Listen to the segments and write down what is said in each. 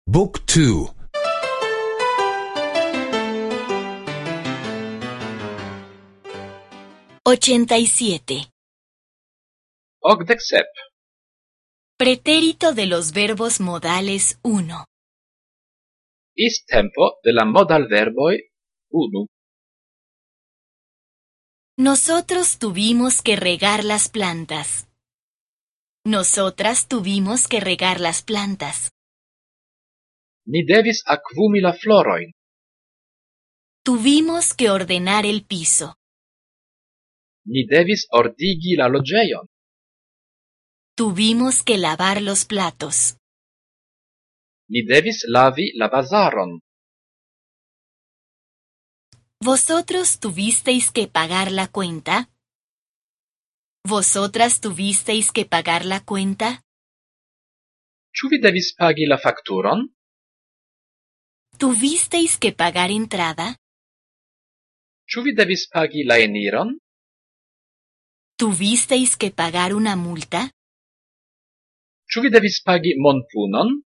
Book 2. 87. Ogdeksep. Pretérito de los verbos modales 1. Is tempo de la modalverboj unu. Nosotros tuvimos que regar las plantas. Nosotras tuvimos que regar las plantas. Ni devis akvumi la florojn. Tuvimos que ordenar el piso. Ni devis ordigi la loĝejon. Tuvimos que lavar los platos. Ni devis lavi la vazaron. ¿Vosotros tuvisteis que pagar la cuenta? ¿Vosotras tuvisteis que pagar la cuenta? Ĉu vi devis pagi la fakturon? ¿Tuvisteis que pagar entrada? Ĉu vi devis pagi la eniron? ¿Tuvisteis que pagar una multa? Ĉu vi devis pagi monpunon?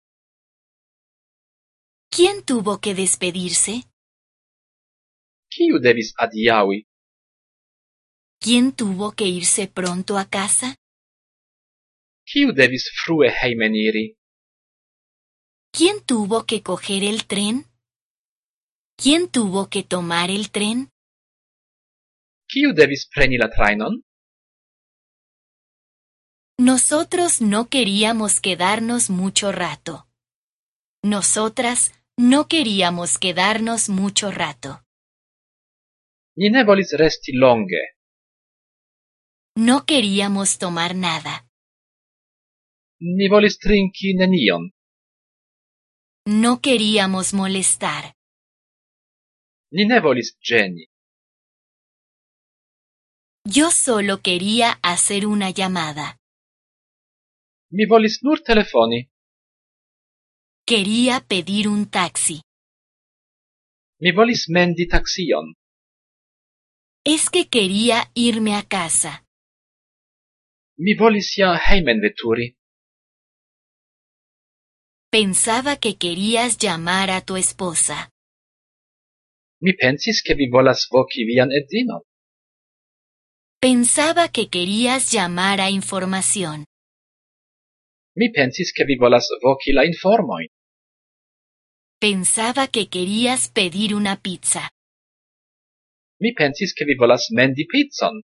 ¿Quién tuvo que despedirse? Kiu devis adiaŭi? ¿Quién tuvo que irse pronto a casa? Kiu devis frue hejmeniri? ¿Quién tuvo que coger el tren? ¿Quién tuvo que tomar el tren? Kiu devis preni la trajnon? Nosotros no queríamos quedarnos mucho rato. Nosotras no queríamos quedarnos mucho rato. Ni ne volis resti longe. No queríamos tomar nada. Ni volis trinki nenion. No queríamos molestar. Ni ne volis ĝeni. Yo solo quería hacer una llamada. Mi volis nur telefoni. Quería pedir un taxi. Mi volis mendi taksion. Es que quería irme a casa. Mi volis ja hejmenveturi. Pensaba que querías llamar a tu esposa. Mi pensis ke vi volas voki vian edzinon. Pensaba que querías llamar a información. Mi pensis ke vi volas voki la informojn. Pensaba que querías pedir una pizza. Mi pensis ke vi volas mendi pizzon.